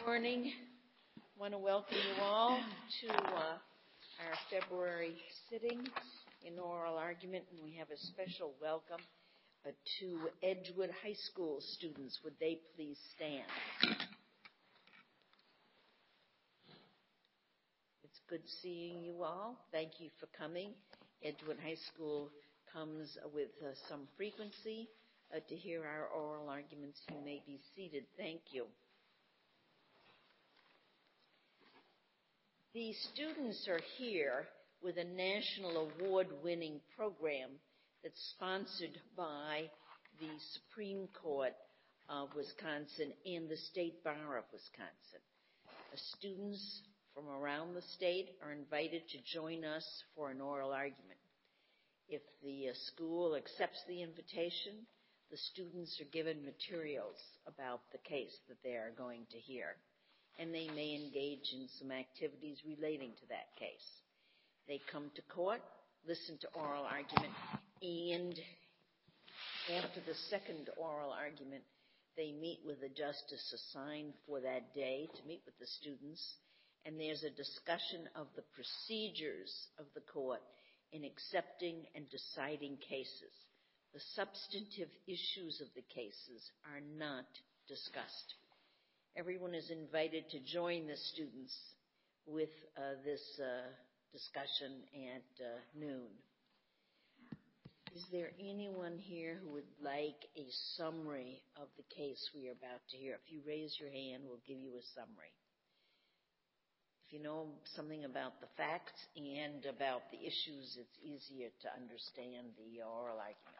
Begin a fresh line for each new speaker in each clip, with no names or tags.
Morning. I want to welcome you all to our February sitting in oral argument, and we have a special welcome to Edgewood High School students. Would they please stand? It's good seeing you all. Thank you for coming. Edgewood High School comes with some frequency to hear our oral arguments. You may be seated. Thank you. The students are here with a national award-winning program that's sponsored by the Supreme Court of Wisconsin and the State Bar of Wisconsin. Students from around the state are invited to join us for an oral argument. If the school accepts the invitation, the students are given materials about the case that they are going to hear, and they may engage in some activities relating to that case. They come to court, listen to oral argument, and after the second oral argument, they meet with a justice assigned for that day to meet with the students, and there's a discussion of the procedures of the court in accepting and deciding cases. The substantive issues of the cases are not discussed. Everyone is invited to join the students with this discussion at noon. Is there anyone here who would like a summary of the case we are about to hear? If you raise your hand, we'll give you a summary. If you know something about the facts and about the issues, it's easier to understand the oral argument.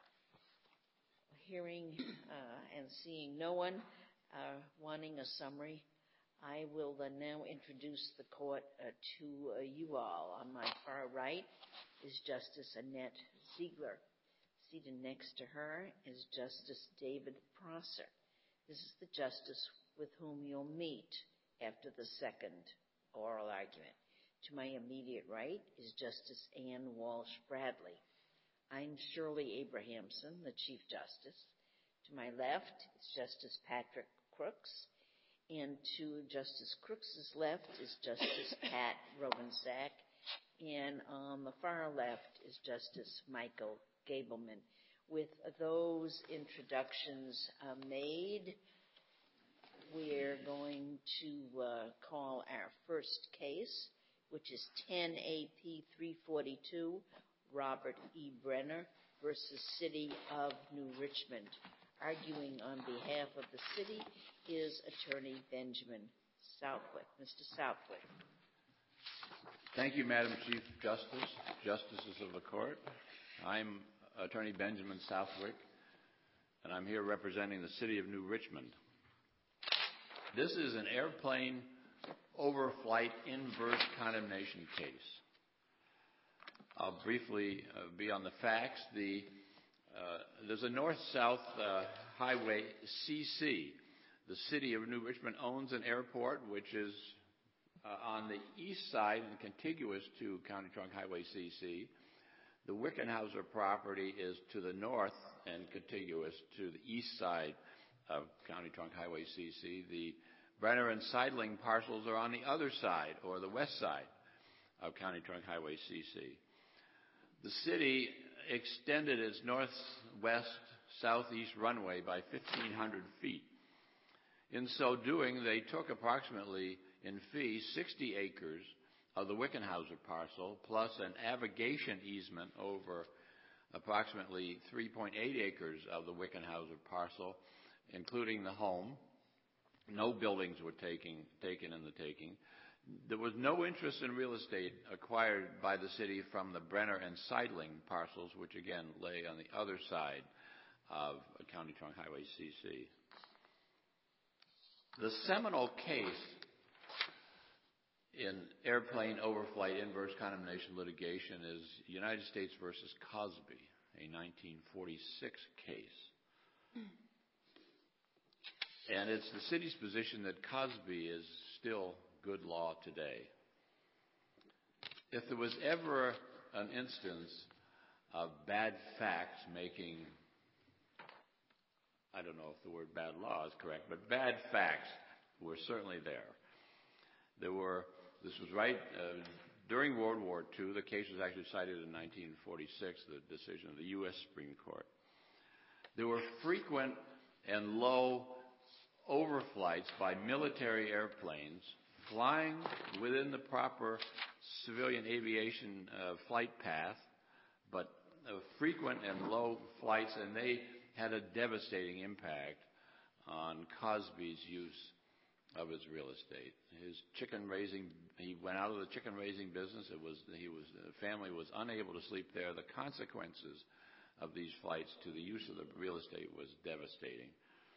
Hearing and seeing no one wanting a summary, I will now introduce the court to you all. On my far right is Justice Annette Ziegler. Seated next to her is Justice David Prosser. This is the justice with whom you'll meet after the second oral argument. To my immediate right is Justice Ann Walsh Bradley. I'm Shirley Abrahamson, the Chief Justice. To my left is Justice Patrick Crooks, and to Justice Crooks's left is Justice Pat Robensack, and on the far left is Justice Michael Gableman. With those introductions made, we're going to call our first case, which is 10 AP 342, Robert E. Brenner versus City of New Richmond. Arguing on behalf of the city is Attorney Benjamin Southwick. Mr. Southwick.
Thank you, Madam Chief Justice, Justices of the Court. I'm Attorney Benjamin Southwick, and I'm here representing the City of New Richmond. This is an airplane overflight inverse condemnation case. I'll briefly be on the facts. There's a north-south highway, CC. The City of New Richmond owns an airport, which is on the east side and contiguous to County Trunk Highway CC. The Wickenhauser property is to the north and contiguous to the east side of County Trunk Highway CC. The Brenner and Seidling parcels are on the other side, or the west side of County Trunk Highway CC. The city extended its northwest-southeast runway by 1,500 feet. In so doing, they took approximately, in fee, 60 acres of the Wickenhauser parcel, plus an avigation easement over approximately 3.8 acres of the Wickenhauser parcel, including the home. No buildings were taken in the taking. There was no interest in real estate acquired by the city from the Brenner and Seidling parcels, which again lay on the other side of County Trunk Highway CC. The seminal case in airplane overflight inverse condemnation litigation is United States versus Cosby, a 1946 case. And it's the city's position that Cosby is still good law today. If there was ever an instance of bad facts making, I don't know if the word bad law is correct, but bad facts were certainly there. This was right during World War II. The case was actually cited in 1946, the decision of the U.S. Supreme Court. There were frequent and low overflights by military airplanes flying within the proper civilian aviation flight path, but frequent and low flights, and they had a devastating impact on Cosby's use of his real estate. His chicken raising, he went out of the chicken raising business. The family was unable to sleep there. The consequences of these flights to the use of the real estate was devastating.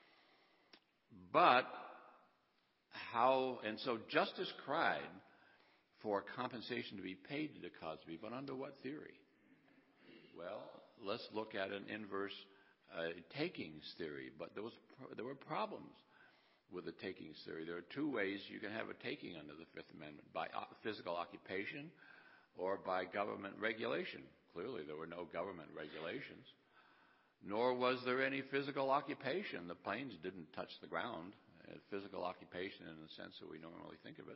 So justice cried for compensation to be paid to Cosby, but under what theory? Well, let's look at an inverse takings theory. But there were problems with the takings theory. There are two ways you can have a taking under the Fifth Amendment: by physical occupation or by government regulation. Clearly, there were no government regulations, nor was there any physical occupation. The planes didn't touch the ground. Physical occupation in the sense that we normally think of it.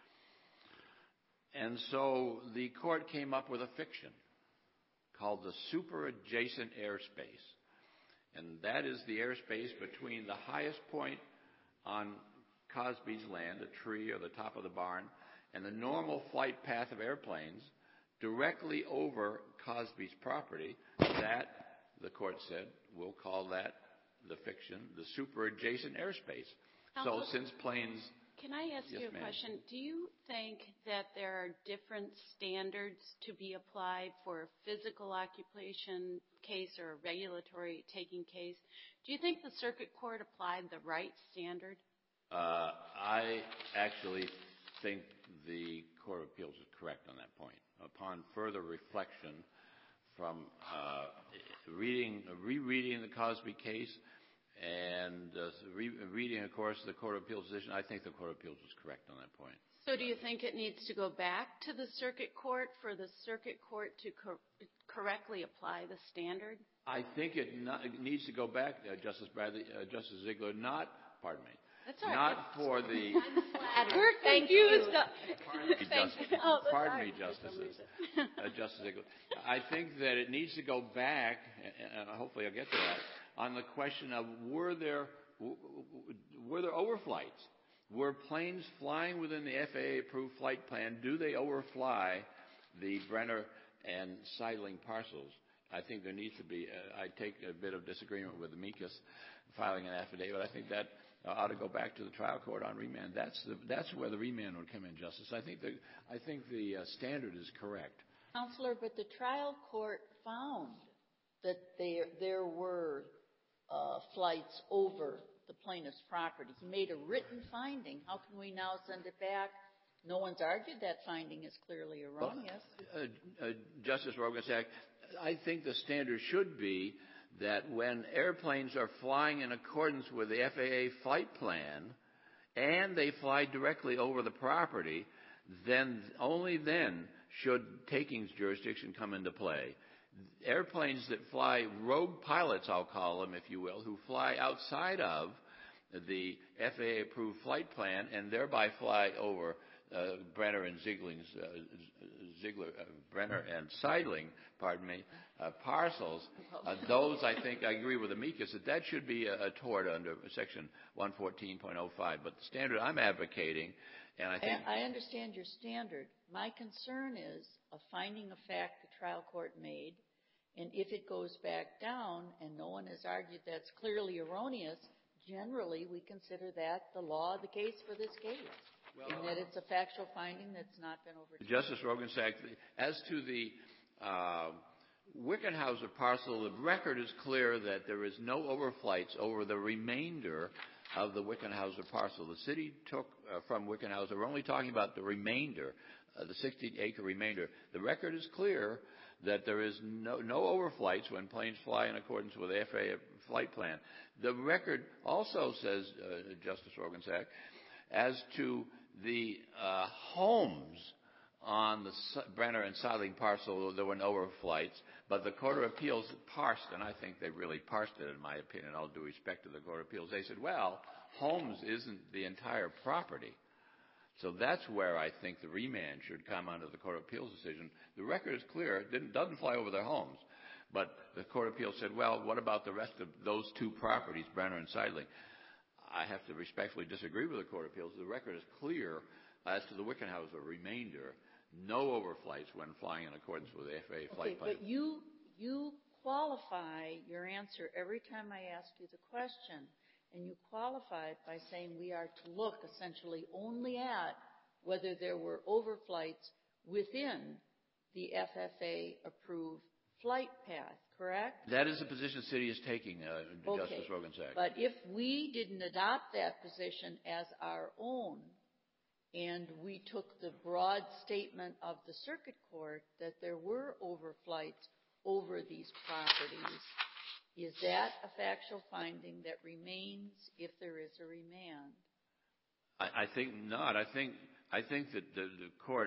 And so the court came up with a fiction called the super-adjacent airspace. And that is the airspace between the highest point on Cosby's land, a tree or the top of the barn, and the normal flight path of airplanes directly over Cosby's property. That, the court said, we'll call that the fiction, the super-adjacent airspace. So since planes...
Can I ask you a question? Do you think that there are different standards to be applied for a physical occupation case or a regulatory taking case? Do you think the circuit court applied the right standard?
I actually think the Court of Appeals is correct on that point. Upon further reflection from rereading the Cosby case and reading, of course, the Court of Appeals decision, I think the Court of Appeals was correct on that point.
So do you think it needs to go back to the circuit court for the circuit court to correctly apply the standard?
I think it needs to go back, Justice Ziegler, pardon me.
That's all right.
Not for the...
We're confused.
Pardon me, Justices. Justice Ziegler. I think that it needs to go back, and hopefully I'll get to that, on the question of were there overflights? Were planes flying within the FAA-approved flight plan? Do they overfly the Brenner and Seidling parcels? I think there needs to be. I take a bit of disagreement with amicus filing an affidavit. I think that ought to go back to the trial court on remand. That's where the remand would come in, Justice. I think the standard is correct.
Counselor, but the trial court found that there were flights over the plaintiff's property. He made a written finding. How can we now send it back? No one's argued that finding is clearly erroneous.
Justice Roggensack, I think the standard should be that when airplanes are flying in accordance with the FAA flight plan and they fly directly over the property, then only then should takings jurisdiction come into play. Airplanes that fly, rogue pilots, I'll call them, if you will, who fly outside of the FAA-approved flight plan and thereby fly over Brenner and Seidling, parcels. Those, I think, I agree with amicus that should be a tort under Section 114.05. But the standard I'm advocating, and I think
I understand your standard. My concern is a finding of fact the trial court made, and if it goes back down and no one has argued that's clearly erroneous, generally we consider that the law of the case for this case. And that it's a factual finding that's not been overturned.
Justice Roggensack, as to the Wickenhauser parcel, the record is clear that there is no overflights over the remainder of the Wickenhauser parcel. The city took from Wickenhauser, we're only talking about the remainder, the 60-acre remainder. The record is clear that there is no overflights when planes fly in accordance with the FAA flight plan. The record also says, Justice Roggensack, as to the homes on the Brenner and Seidling parcel, there were no overflights. But the Court of Appeals parsed, and I think they really parsed it, in my opinion, all due respect to the Court of Appeals. They said, well, homes isn't the entire property. So that's where I think the remand should come under the Court of Appeals decision. The record is clear. It doesn't fly over their homes. But the Court of Appeals said, well, what about the rest of those two properties, Brenner and Seidling? I have to respectfully disagree with the Court of Appeals. The record is clear as to the Wickenhauser remainder. No overflights when flying in accordance with the FAA flight plan.
But you qualify your answer every time I ask you the question, and you qualify it by saying we are to look essentially only at whether there were overflights within the FFA-approved flight path, correct?
That is the position the city is taking, Justice Roggensack.
But if we didn't adopt that position as our own, and we took the broad statement of the circuit court that there were overflights over these properties, is that a factual finding that remains if there is a remand?
I think not. I think that the court,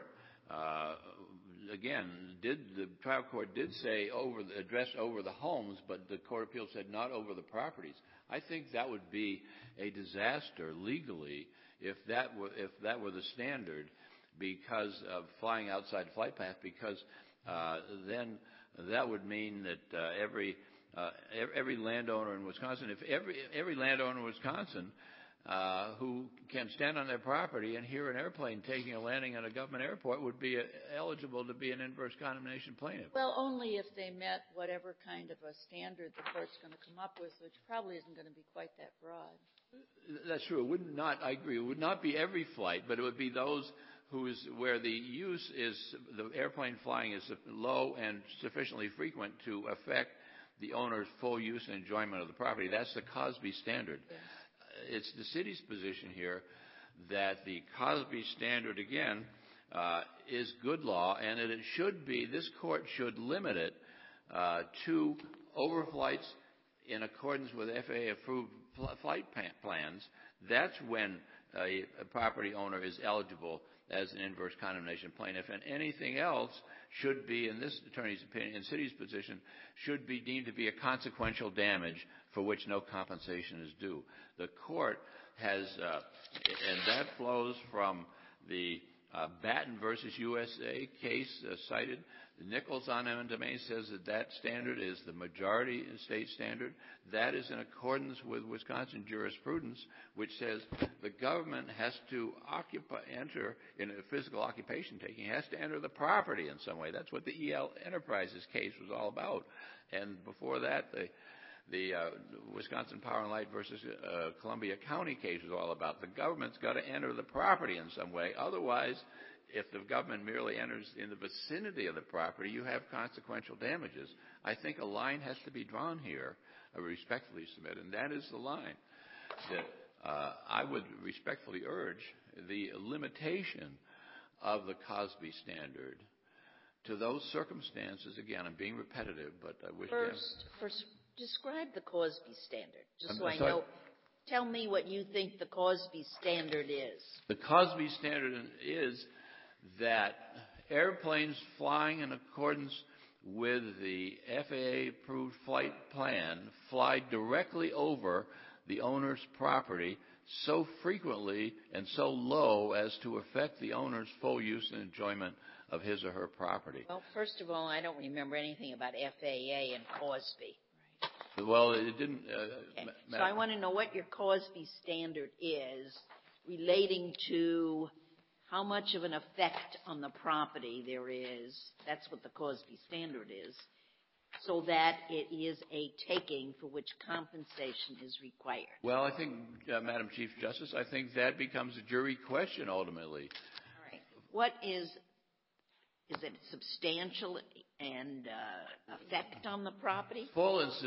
again, the trial court did say address over the homes, but the Court of Appeals said not over the properties. I think that would be a disaster legally if that were the standard because of flying outside flight path, because then that would mean that every landowner in Wisconsin, if every landowner in Wisconsin who can stand on their property and hear an airplane taking a landing at a government airport would be eligible to be an inverse condemnation plaintiff.
Well, only if they met whatever kind of a standard the court's going to come up with, which probably isn't going to be quite that broad.
That's true. I agree. It would not be every flight, but it would be those where the use is, the airplane flying is low and sufficiently frequent to affect the owner's full use and enjoyment of the property. That's the Cosby standard.
Yes.
It's the city's position here that the Cosby standard, again, is good law, and that it should be, this court should limit it to overflights in accordance with FAA-approved flight plans. That's when a property owner is eligible as an inverse condemnation plaintiff, and anything else should be, in this attorney's opinion, in city's position, should be deemed to be a consequential damage for which no compensation is due. The court has, and that flows from the Batten versus USA case cited. Nichols on eminent domain says that standard is the majority state standard. That is in accordance with Wisconsin jurisprudence, which says the government has to enter in a physical occupation taking, has to enter the property in some way. That's what the EL Enterprises case was all about. And before that, the Wisconsin Power and Light versus Columbia County case was all about. The government's got to enter the property in some way. Otherwise, if the government merely enters in the vicinity of the property, you have consequential damages. I think a line has to be drawn here, I respectfully submit, and that is the line that I would respectfully urge the limitation of the Cosby standard to those circumstances. Again, I'm being repetitive, but I wish
First, describe the Cosby standard, just so I know. Tell me what you think the Cosby standard is.
The Cosby standard is that airplanes flying in accordance with the FAA-approved flight plan fly directly over the owner's property so frequently and so low as to affect the owner's full use and enjoyment of his or her property.
Well, first of all, I don't remember anything about FAA and Cosby.
Well, it didn't.
Okay. So I want to know what your Cosby standard is relating to how much of an effect on the property there is. That's what the Cosby standard is, so that it is a taking for which compensation is required.
Well, I think, Madam Chief Justice, I think that becomes a jury question ultimately.
All right. What is it substantial and effect on the property?
Full and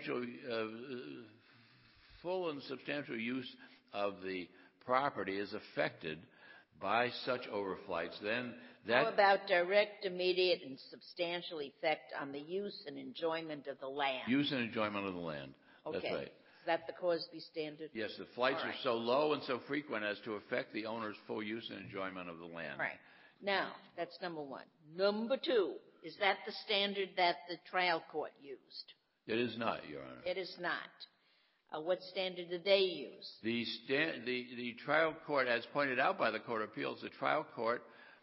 substantial use of the property is affected by such overflights. Then that.
How about direct, immediate, and substantial effect on the use and enjoyment of the land?
Use and enjoyment of the land.
Okay.
That's right.
Is that the Cosby standard?
Yes, the flights are so low and so frequent as to affect the owner's full use and enjoyment of the land.
Right. Now, that's number one. Number two, Is that the standard that the trial court used?
It is not, Your Honor.
It is not. What standard did they use?
The trial court, as pointed out by the Court of Appeals, the trial court,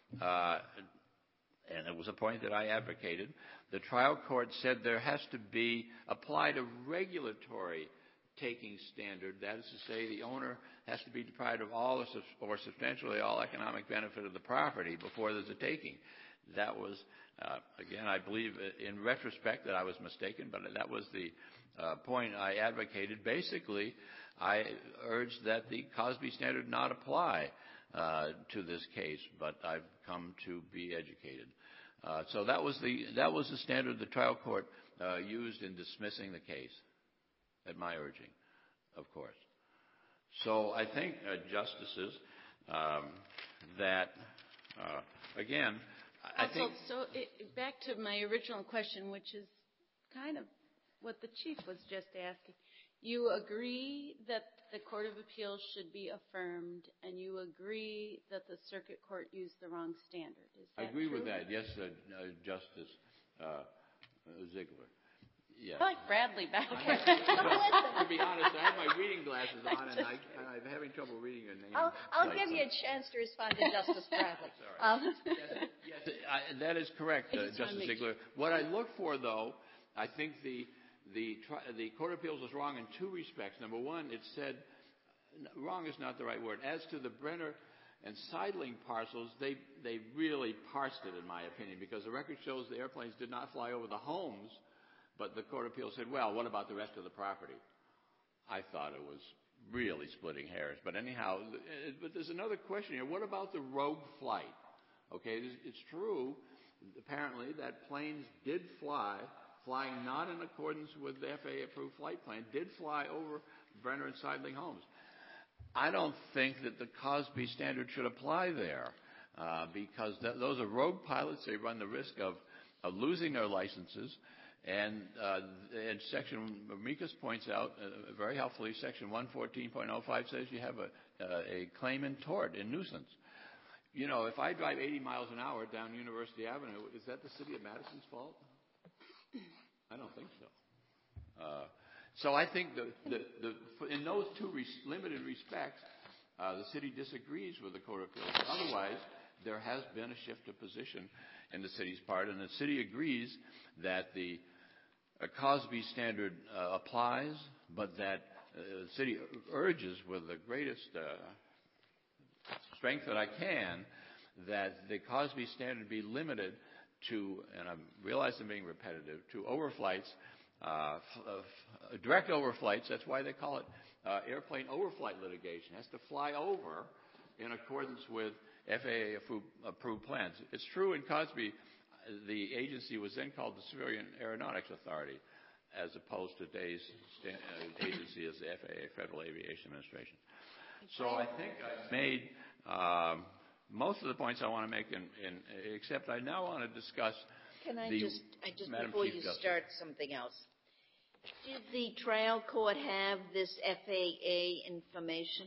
and it was a point that I advocated, the trial court said there has to be applied a regulatory taking standard. That is to say, the owner has to be deprived of all or substantially all economic benefit of the property before there's a taking. That was, again, I believe in retrospect that I was mistaken, but that was the point I advocated. Basically, I urged that the Cosby standard not apply to this case, but I've come to be educated. So that was the standard the trial court used in dismissing the case, at my urging, of course. So I think, Justices, that, again, I think...
Back to my original question, which is kind of what the Chief was just asking. You agree that the Court of Appeals should be affirmed, and you agree that the Circuit Court used the wrong standard. Is that
I agree
true?
with that. Yes, Justice Ziegler. Yes.
I like Bradley back there.
To be honest, I have my reading glasses on, and I'm having trouble reading your name.
I'll give you a chance to respond to Justice Bradley.
Yes, that is correct, Justice Ziegler. What I look for, though, I think the Court of Appeals was wrong in two respects. Number one, it said, wrong is not the right word, as to the Brenner and Seidling parcels, they really parsed it, in my opinion, because the record shows the airplanes did not fly over the homes, but the Court of Appeals said, well, what about the rest of the property? I thought it was really splitting hairs. But anyhow, but there's another question here. What about the rogue flight? Okay, it's true, apparently, that planes did fly, flying not in accordance with the FAA-approved flight plan, did fly over Brenner and Seidling homes. I don't think that the Cosby standard should apply there because those are rogue pilots. They run the risk of losing their licenses. And Section Mikas points out very helpfully, Section 114.05 says you have a claim in tort, in nuisance. You know, if I drive 80 miles an hour down University Avenue, is that the city of Madison's fault? I don't think so. So I think in those two limited respects, the city disagrees with the Court of Appeals. Otherwise, there has been a shift of position in the city's part, and the city agrees that the Cosby standard applies, but that the city urges with the greatest strength that I can that the Cosby standard be limited to, and I realize I'm being repetitive, to overflights, direct overflights. That's why they call it airplane overflight litigation. It has to fly over in accordance with FAA-approved plans. It's true in Cosby, the agency was then called the Civilian Aeronautics Authority, as opposed to today's agency as the FAA, Federal Aviation Administration. So I think I've made most of the points I want to make, except I now want to discuss.
Can I just
Madam
before
Chief
you
Justice.
start something else, did the trial court have this FAA information?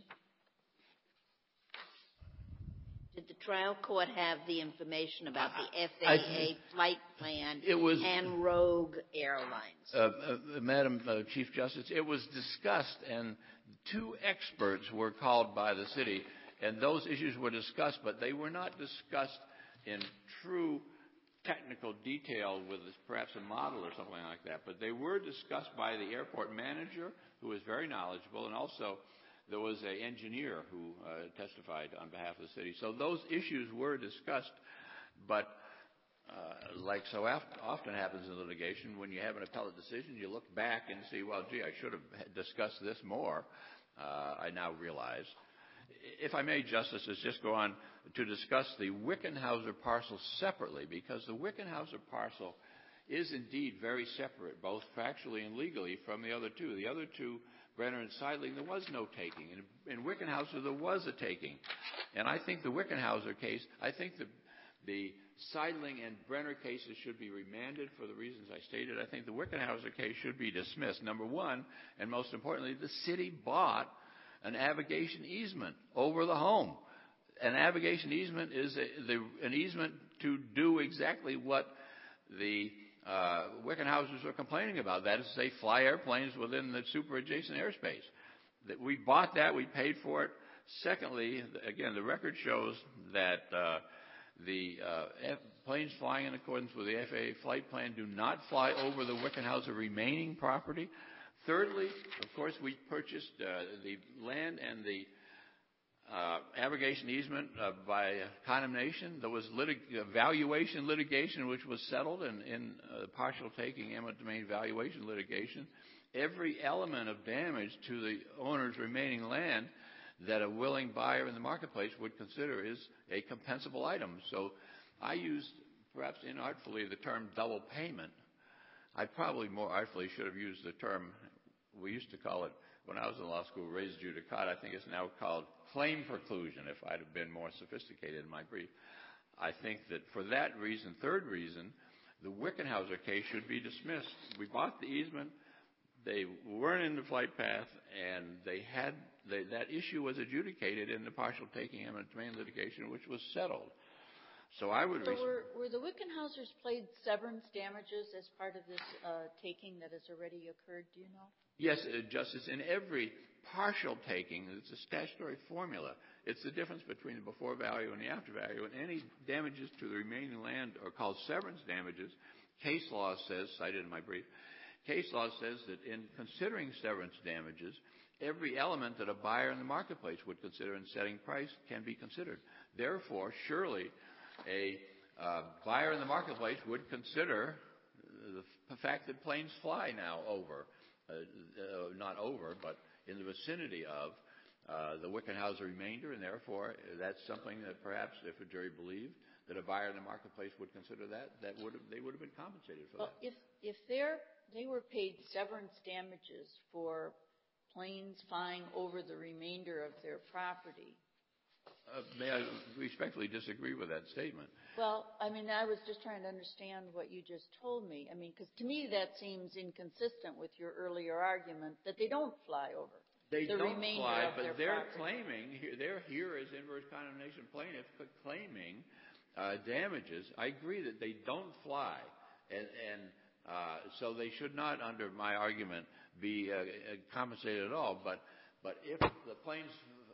Did the trial court have the information about the FAA flight plan and Rogue Airlines?
Madam Chief Justice, it was discussed, and two experts were called by the city, and those issues were discussed, but they were not discussed in true technical detail with perhaps a model or something like that. But they were discussed by the airport manager, who was very knowledgeable, and also there was an engineer who testified on behalf of the city. So those issues were discussed, but like so often happens in litigation, when you have an appellate decision, you look back and see, well, gee, I should have discussed this more. I now realize. If I may, Justices, just go on to discuss the Wickenhauser parcel separately, because the Wickenhauser parcel is indeed very separate, both factually and legally, from the other two. The other two, Brenner and Seidling, there was no taking. In Wickenhauser, there was a taking. And I think the Wickenhauser case, I think the Seidling and Brenner cases should be remanded for the reasons I stated. I think the Wickenhauser case should be dismissed. Number one, and most importantly, the city bought an navigation easement over the home. An navigation easement is an easement to do exactly what the Wickenhausers are complaining about. That is, they fly airplanes within the super adjacent airspace. That we bought that, we paid for it. Secondly, again, the record shows that the planes flying in accordance with the FAA flight plan do not fly over the Wickenhauser remaining property. Thirdly, of course, we purchased the land and the abrogation easement by condemnation. There was valuation litigation which was settled in partial taking eminent domain valuation litigation. Every element of damage to the owner's remaining land that a willing buyer in the marketplace would consider is a compensable item. So I used, perhaps inartfully, the term double payment. I probably more artfully should have used the term, we used to call it, when I was in law school, res judicata. I think it's now called claim preclusion, if I'd have been more sophisticated in my brief. I think that for that reason, third reason, the Wickenhauser case should be dismissed. We bought the easement. They weren't in the flight path, and that issue was adjudicated in the partial taking eminent domain litigation, which was settled. So I would...
were the Wickenhausers paid severance damages as part of this taking that has already occurred? Do you know?
Yes, Justice. In every partial taking, it's a statutory formula. It's the difference between the before value and the after value. And any damages to the remaining land are called severance damages. Case law says, cited in my brief, case law says that in considering severance damages, every element that a buyer in the marketplace would consider in setting price can be considered. Therefore, surely a buyer in the marketplace would consider the fact that planes fly now over, not over, but in the vicinity of the Wickenhauser remainder, and therefore that's something that perhaps if a jury believed that a buyer in the marketplace would consider they would have been compensated for that.
If they were paid severance damages for planes flying over the remainder of their property.
May I respectfully disagree with that statement?
Well, I mean, I was just trying to understand what you just told me. I mean, because to me that seems inconsistent with your earlier argument that they don't fly over.
They don't fly, but they're
property.
claiming, they're here as inverse condemnation plaintiffs, but claiming damages. I agree that they don't fly, and so they should not, under my argument, be compensated at all. But if the planes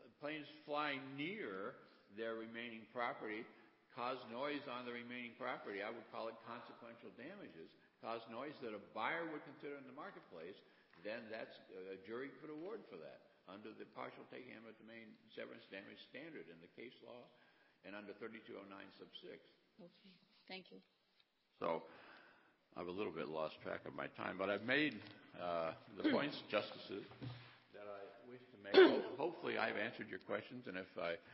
flying near their remaining property cause noise on the remaining property, I would call it consequential damages, cause noise that a buyer would consider in the marketplace, then that's a jury could award for that under the partial taking eminent domain severance damage standard in the case law and under 3209 sub 6.
Okay, thank you.
So I've a little bit lost track of my time, but I've made the points, Justices, that I wish to make. Hopefully I've answered your questions, and if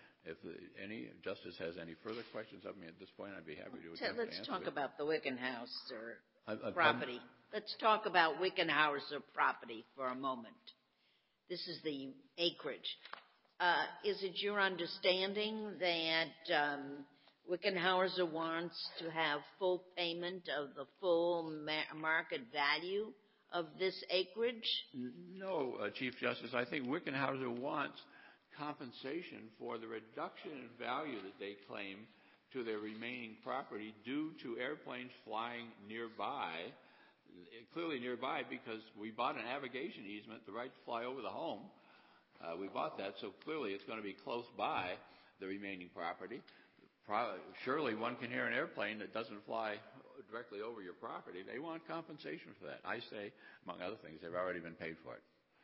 any Justice has any further questions of me at this point, I'd be happy to attempt to answer.
Let's talk about the Wickenhauser
property.
property. Let's talk about Wickenhauser property for a moment. This is the acreage. Is it your understanding that Wickenhauser wants to have full payment of the full market value of this acreage?
No, Chief Justice. I think Wickenhauser wants compensation for the reduction in value that they claim to their remaining property due to airplanes flying nearby, clearly nearby because we bought an abrogation easement, the right to fly over the home. We bought that, so clearly it's going to be close by the remaining property. Surely one can hear an airplane that doesn't fly directly over your property. They want compensation for that. I say, among other things, they've already been paid for it.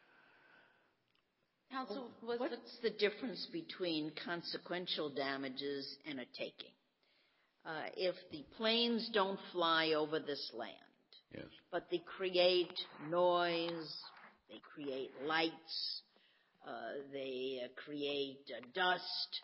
Counsel,
what's the difference between consequential damages and a taking? If the planes don't fly over this land,
yes,
but they create noise, they create lights, they create dust,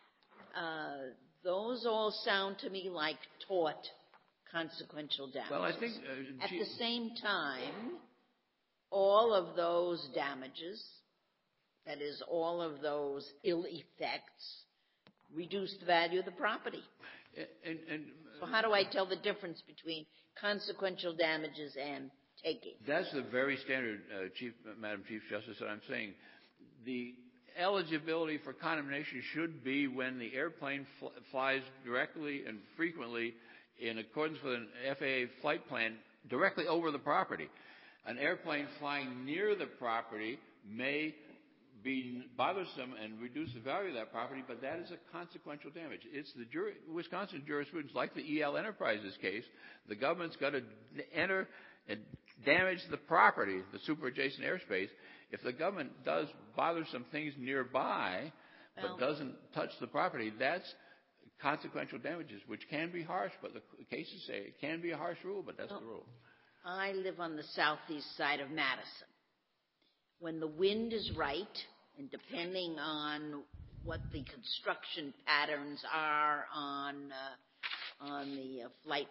those all sound to me like tort consequential damages.
Well, I think
at the same time, all of those damages, that is, all of those ill effects, reduce the value of the property. So how do I tell the difference between consequential damages and taking?
That's the very standard, Madam Chief Justice, that I'm saying. The eligibility for condemnation should be when the airplane flies directly and frequently in accordance with an FAA flight plan directly over the property. An airplane flying near the property may be bothersome and reduce the value of that property, but that is a consequential damage. It's the Wisconsin jurisprudence, like the EL Enterprises case. The government's got to enter and damage the property, the super-adjacent airspace. If the government does bothersome things nearby but doesn't touch the property, that's consequential damages, which can be harsh, but the cases say it can be a harsh rule, but that's the rule.
I live on the southeast side of Madison. When the wind is right, and depending on what the construction patterns are on the flight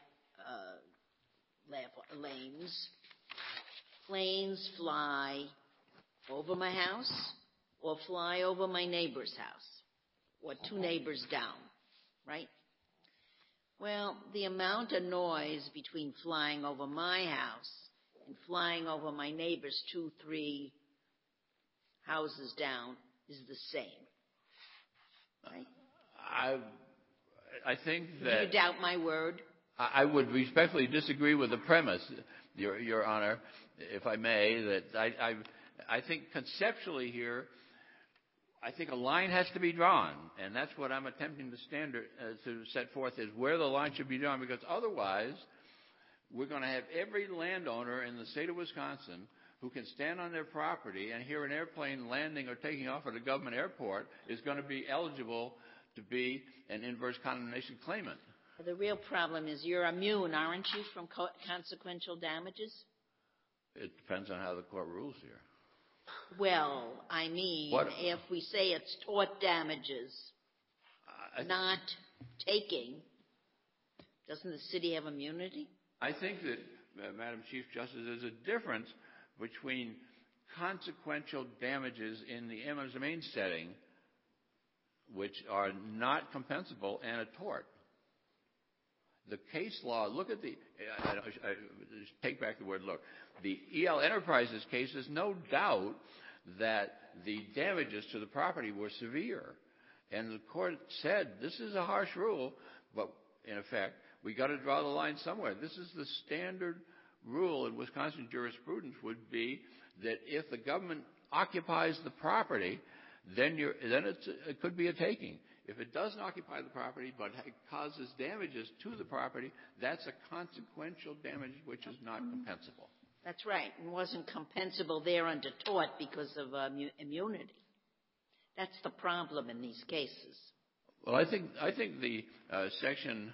lanes, planes fly over my house or fly over my neighbor's house or two neighbors down, right? Well, the amount of noise between flying over my house and flying over my neighbor's 2-3 houses down is the same, right?
I think that...
Do you doubt my word?
I would respectfully disagree with the premise, Your Honor, if I may, that I think conceptually here, I think a line has to be drawn, and that's what I'm attempting to set forth, is where the line should be drawn, because otherwise we're going to have every landowner in the state of Wisconsin who can stand on their property and hear an airplane landing or taking off at a government airport is going to be eligible to be an inverse condemnation claimant.
The real problem is you're immune, aren't you, from consequential damages?
It depends on how the court rules here.
Well, I mean, if we say it's tort damages, not taking, doesn't the city have immunity?
I think that, Madam Chief Justice, there's a difference between consequential damages in the eminent domain setting, which are not compensable, and a tort. The case law, look at the, take back the word look. The EL Enterprises case is no doubt that the damages to the property were severe. And the court said, this is a harsh rule, but in effect, we got to draw the line somewhere. This is the standard rule in Wisconsin jurisprudence would be that if the government occupies the property, then it could be a taking. If it doesn't occupy the property but it causes damages to the property, that's a consequential damage which is not compensable.
That's right. It wasn't compensable there under tort because of immunity. That's the problem in these cases.
Well, I think the section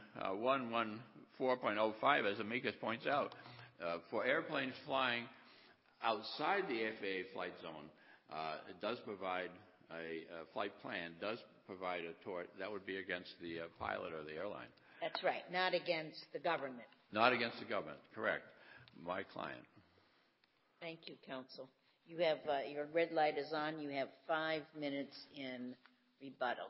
114.05, as Amicus points out, for airplanes flying outside the FAA flight zone, it does provide a flight plan, does provide a tort. That would be against the pilot or the airline.
That's right. Not against the government.
Not against the government. Correct. My client.
Thank you, counsel. You have your red light is on. You have 5 minutes in rebuttal.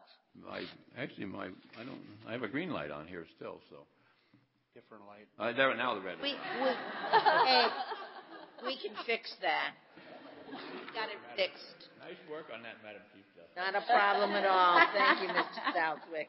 I have a green light on here still, so.
Different light.
There, now the red light.
Hey, we can fix that. We got it fixed.
Nice work on that, Madam Chief Justice.
Not a problem at all. Thank you, Mr. Southwick.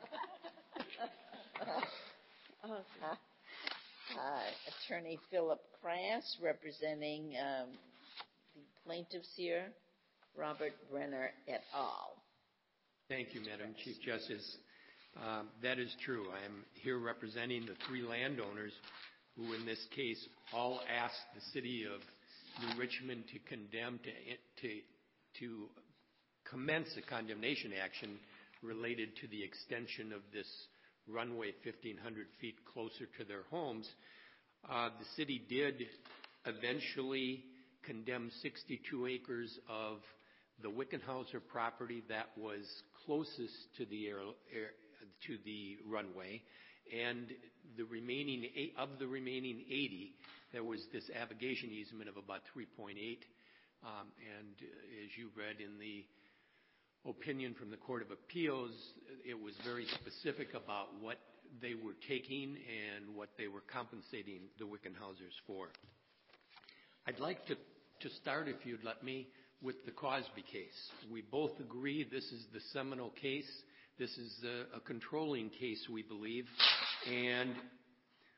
Attorney Philip Crass, representing the plaintiffs here, Robert Brenner et al.
Thank you, Madam Chief Justice. That is true. I am here representing the 3 landowners who, in this case, all asked the city of New Richmond to condemn to commence a condemnation action related to the extension of this runway 1,500 feet closer to their homes. The city did eventually condemn 62 acres of the Wickenhauser property that was closest to the runway, and the remaining of the remaining 80, there was this abrogation easement of about 3.8. And as you read in the opinion from the Court of Appeals, it was very specific about what they were taking and what they were compensating the Wickenhausers for. I'd like to start, if you'd let me, with the Cosby case. We both agree this is the seminal case. This is a controlling case, we believe. And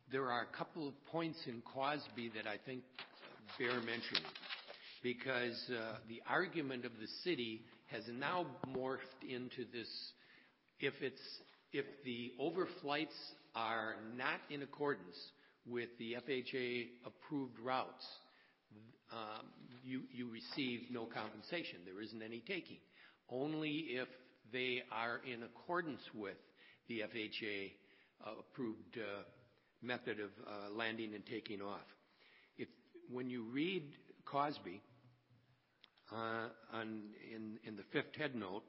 there are a couple of points in Cosby that I think bear mentioning, because the argument of the city has now morphed into this: if the overflights are not in accordance with the FHA approved routes, you receive no compensation. There isn't any taking. Only if they are in accordance with the FHA approved method of landing and taking off. When you read Cosby in the fifth head note,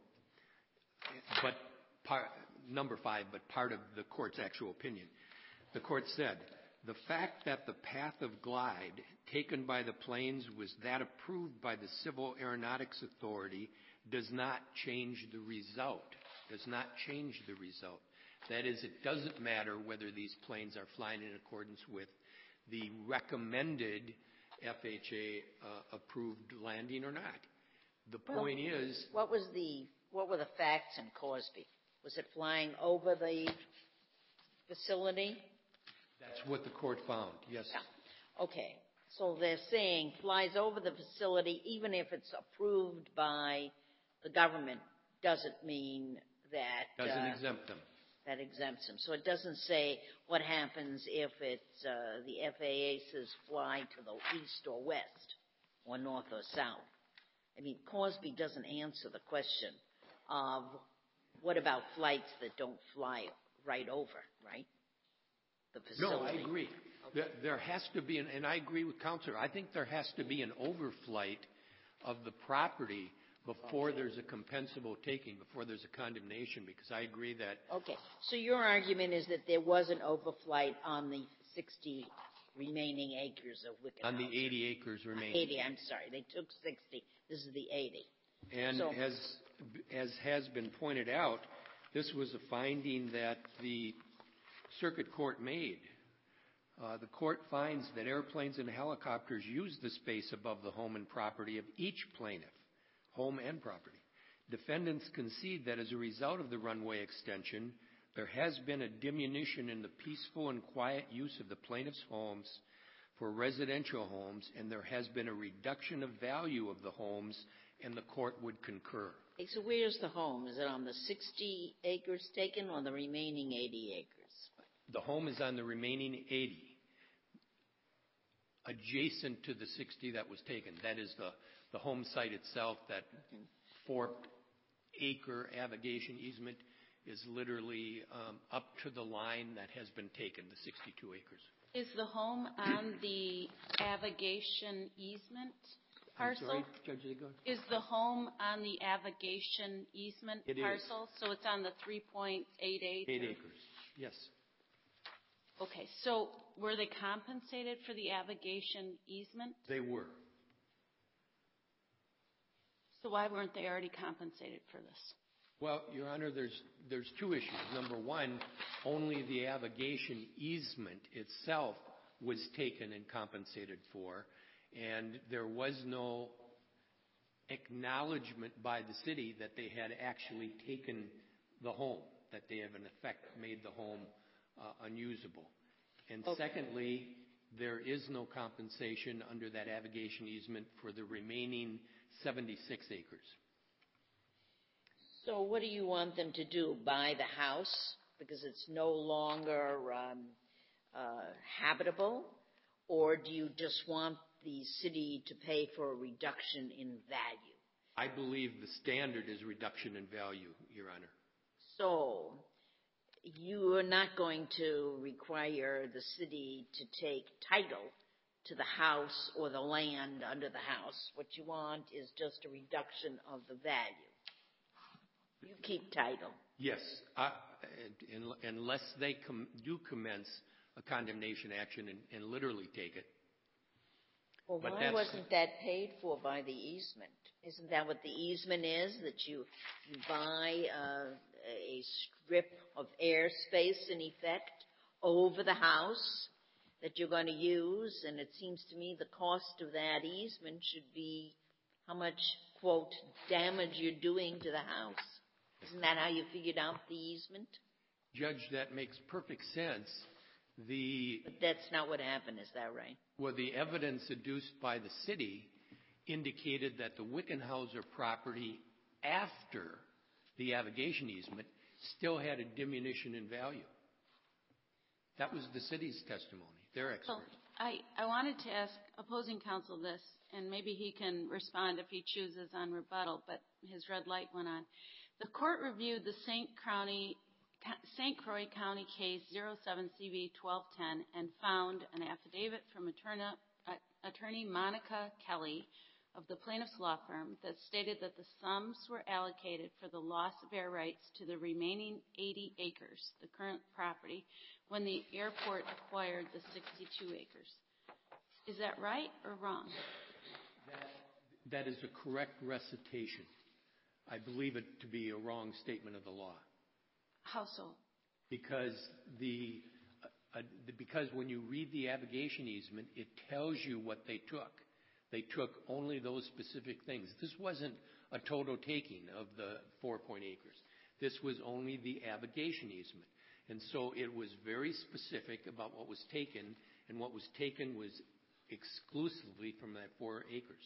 but number 5, but part of the court's actual opinion, the court said, the fact that the path of glide taken by the planes was that approved by the Civil Aeronautics Authority does not change the result. Does not change the result. That is, it doesn't matter whether these planes are flying in accordance with the recommended FHA approved landing or not. The point is,
what were the facts in Cosby? Was it flying over the facility?
That's what the court found, yes.
Yeah. Okay. So they're saying flies over the facility, even if it's approved by the government, doesn't mean that...
Doesn't exempt them.
That exempts them. So it doesn't say what happens if it's the FAA says fly to the east or west or north or south. I mean, Cosby doesn't answer the question of what about flights that don't fly right over, right? The facility.
No, I agree. Okay. There has to be, and I agree with Counselor, I think there has to be an overflight of the property before there's a compensable taking, before there's a condemnation, because I agree that...
Okay. So your argument is that there was an overflight on the 60 remaining acres of Wicked
On
House.
the 80 acres remaining.
80, I'm sorry. They took 60. This is the 80.
And
so,
as has been pointed out, this was a finding that the circuit court made. The court finds that airplanes and helicopters use the space above the home and property of each plaintiff, home and property. Defendants concede that as a result of the runway extension, there has been a diminution in the peaceful and quiet use of the plaintiff's homes for residential homes, and there has been a reduction of value of the homes, and the court would concur.
Okay, so where's the home? Is it on the 60 acres taken or the remaining 80 acres?
The home is on the remaining 80, adjacent to the 60 that was taken. That is the home site itself, that 4-acre avigation easement is literally up to the line that has been taken, the 62 acres.
Is the home on the avigation easement parcel?
I'm sorry, Judge Ziegler?
Is the home on the avigation easement
It
parcel?
Is.
So it's on the 3.88?
8 acres, yes.
Okay, so were they compensated for the avigation easement?
They were.
So why weren't they already compensated for this?
Well, Your Honor, there's two issues. Number one, only the avigation easement itself was taken and compensated for, and there was no acknowledgement by the city that they had actually taken the home, that they have in effect made the home unusable. And secondly, there is no compensation under that avigation easement for the remaining 76 acres.
So what do you want them to do? Buy the house because it's no longer habitable? Or do you just want the city to pay for a reduction in value?
I believe the standard is reduction in value, Your Honor.
So you are not going to require the city to take title to the house or the land under the house. What you want is just a reduction of the value. You keep title.
Yes, unless they do commence a condemnation action and literally take it.
Well, why wasn't that paid for by the easement? Isn't that what the easement is, that you buy a strip of airspace, in effect, over the house that you're going to use? And it seems to me the cost of that easement should be how much, quote, damage you're doing to the house. Isn't that how you figured out the easement?
Judge, that makes perfect sense.
But that's not what happened, is that right?
Well, the evidence adduced by the city indicated that the Wickenhauser property after the abrogation easement still had a diminution in value. That was the city's testimony, their expert.
I wanted to ask opposing counsel this, and maybe he can respond if he chooses on rebuttal, but his red light went on. The court reviewed the St. Croix County case 07CV-1210 and found an affidavit from attorney Monica Kelly of the plaintiff's law firm that stated that the sums were allocated for the loss of air rights to the remaining 80 acres, the current property, when the airport acquired the 62 acres. Is that right or wrong?
That is a correct recitation. I believe it to be a wrong statement of the law.
How so?
Because when you read the abrogation easement, it tells you what they took. They took only those specific things. This wasn't a total taking of the 4 acres. This was only the abrogation easement. And so it was very specific about what was taken, and what was taken was exclusively from that 4 acres.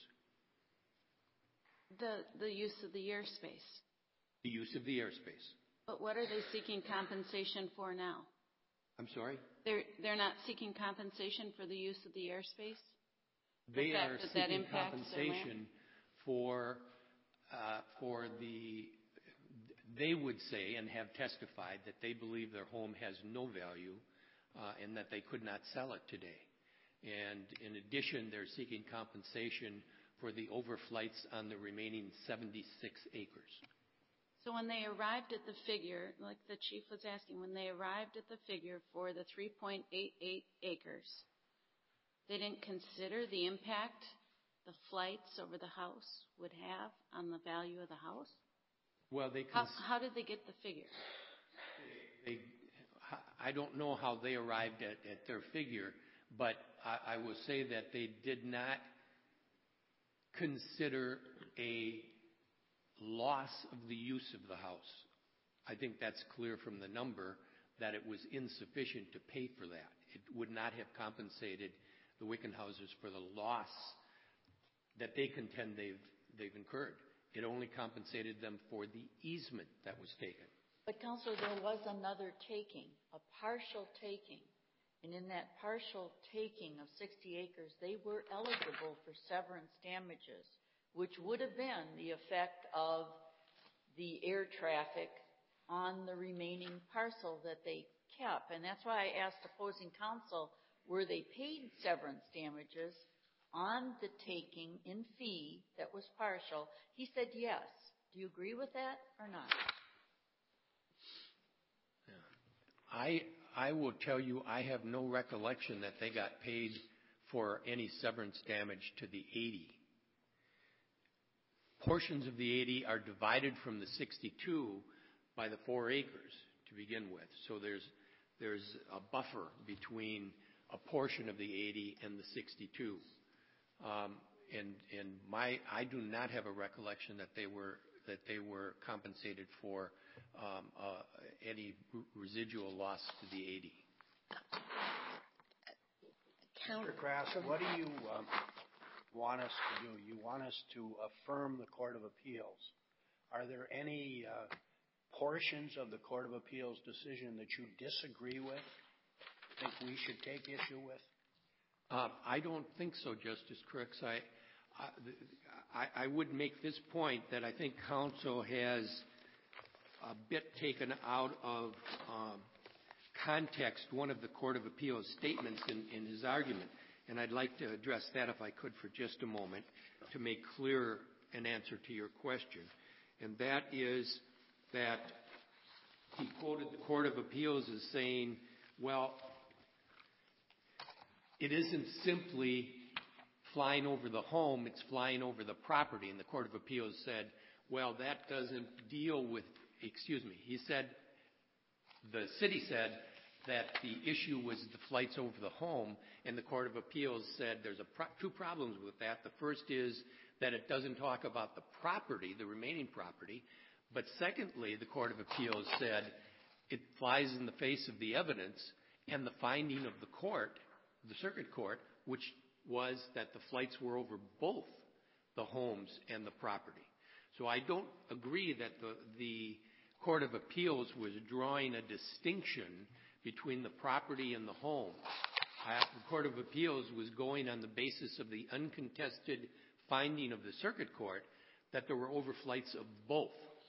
The use of the airspace.
The use of the airspace.
But what are they seeking compensation for now?
I'm sorry?
They're not seeking compensation for the use of the airspace?
They are seeking compensation for the, they would say and have testified that they believe their home has no value and that they could not sell it today. And in addition, they're seeking compensation for the overflights on the remaining 76 acres.
So when they arrived at the figure, like the chief was asking, when they arrived at the figure for the 3.88 acres, they didn't consider the impact the flights over the house would have on the value of the house?
Well,
how did they get the figure?
I don't know how they arrived at their figure, but I will say that they did not consider a loss of the use of the house. I think that's clear from the number that it was insufficient to pay for that. It would not have compensated the Wickenhausers for the loss that they contend they've incurred. It only compensated them for the easement that was taken.
But, Counselor, there was another taking, a partial taking. And in that partial taking of 60 acres, they were eligible for severance damages, which would have been the effect of the air traffic on the remaining parcel that they kept. And that's why I asked opposing counsel, were they paid severance damages on the taking in fee that was partial? He said yes. Do you agree with that or not?
I will tell you I have no recollection that they got paid for any severance damage to the 80. Portions of the 80 are divided from the 62 by the 4 acres to begin with. So there's a buffer between a portion of the 80 and the 62. I do not have a recollection that they were compensated for any residual loss to the 80.
Mr. Krass, what do you want us to do? You want us to affirm the Court of Appeals. Are there any portions of the Court of Appeals decision that you disagree with, think we should take issue with?
I don't think so, Justice Crooks. I would make this point that I think counsel has a bit taken out of context one of the Court of Appeals statements in his argument. And I'd like to address that, if I could, for just a moment to make clear an answer to your question. And that is that he quoted the Court of Appeals as saying, well, it isn't simply flying over the home, it's flying over the property. And the Court of Appeals said, well, that doesn't deal with, he said, the city said that the issue was the flights over the home, and the Court of Appeals said there's two problems with that. The first is that it doesn't talk about the property, the remaining property. But secondly, the Court of Appeals said it flies in the face of the evidence, and the finding of the court, the circuit court, which was that the flights were over both the homes and the property. So I don't agree that the Court of Appeals was drawing a distinction between the property and the home. The Court of Appeals was going on the basis of the uncontested finding of the circuit court that there were overflights of both.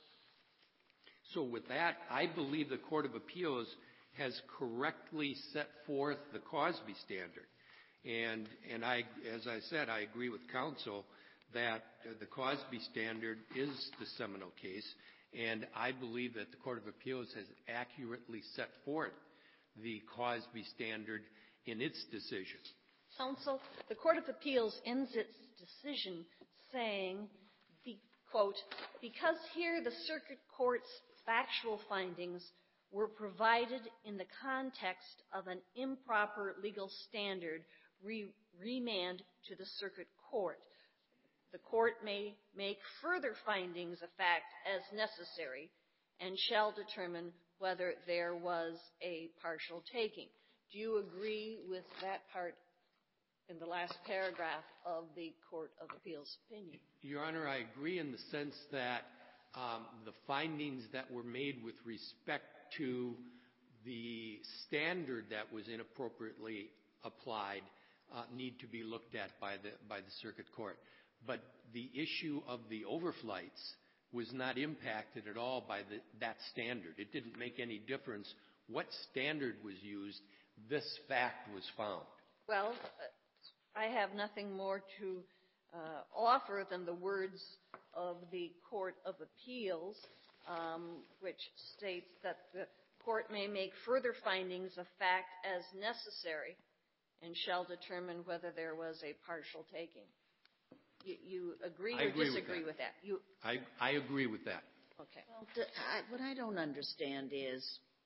So with that, I believe the Court of Appeals has correctly set forth the Cosby standard. And I, as I said, I agree with counsel that the Cosby standard is the seminal case, and I believe that the Court of Appeals has accurately set forth the Cosby standard in its decision.
Counsel, the Court of Appeals ends its decision saying, quote, because here the circuit court's factual findings were provided in the context of an improper legal standard, remand to the circuit court. The court may make further findings of fact as necessary and shall determine whether there was a partial taking. Do you agree with that part in the last paragraph of the Court of Appeals opinion?
Your Honor, I agree in the sense that the findings that were made with respect to the standard that was inappropriately applied need to be looked at by the circuit court. But the issue of the overflights was not impacted at all by that standard. It didn't make any difference what standard was used. This fact was found.
Well, I have nothing more to offer than the words of the Court of Appeals, which states that the court may make further findings of fact as necessary and shall determine whether there was a partial taking. You agree or disagree with that?
I agree with that.
Okay.
Well, what I don't understand is,